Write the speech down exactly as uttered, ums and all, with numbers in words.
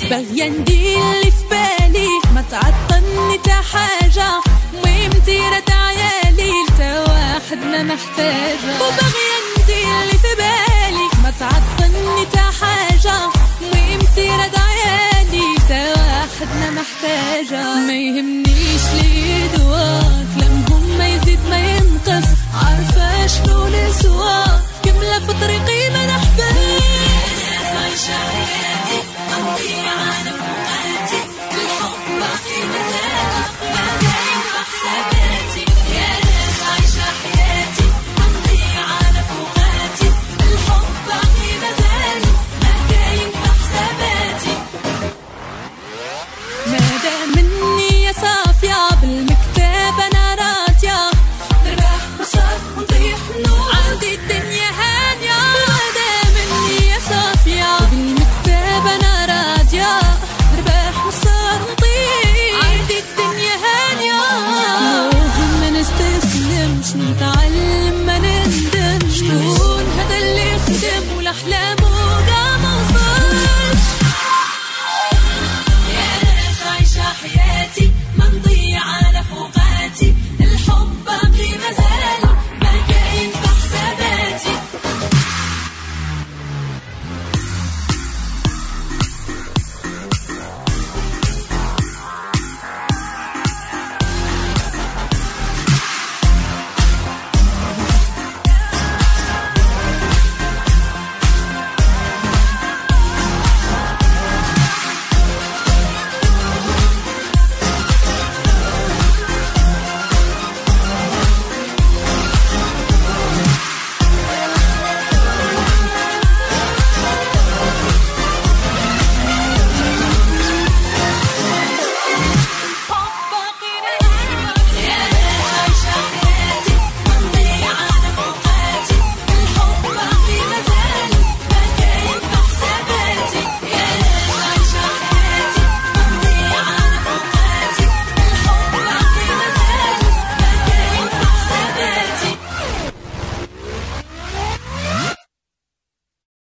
باغية ندير اللي في بالي، ما تعطلني تا حاجة، المهم تيرة عيالي تا واحد ما محتاجة. وباغية ندير اللي في بالي، ما تعطلني تا حاجة، المهم تيرة عيالي تا واحد ما محتاجة. ما يهمنيش لي يدواك، لمهم ما يزيد ما ينقص، عارفة شنو نسوى كملة في طريقي ما نحبس. عايشة حياتي مضيعة لفوقاتي، الحب باقي مازال ما دايم في حساباتي. يا ناس عايشة حياتي مضيعة لفوقاتي، الحب باقي مازال ما دايم في حساباتي. ماذا مني يا صافية بالمكتاب أنا راضية، نربح مصاب ونطيح نور عندي الدنيا هانية. ماذا مني يا صافية بالمكتاب أنا راضية، نربح مصاب ونطيح عندي الدنيا هانية. ما نستسلمش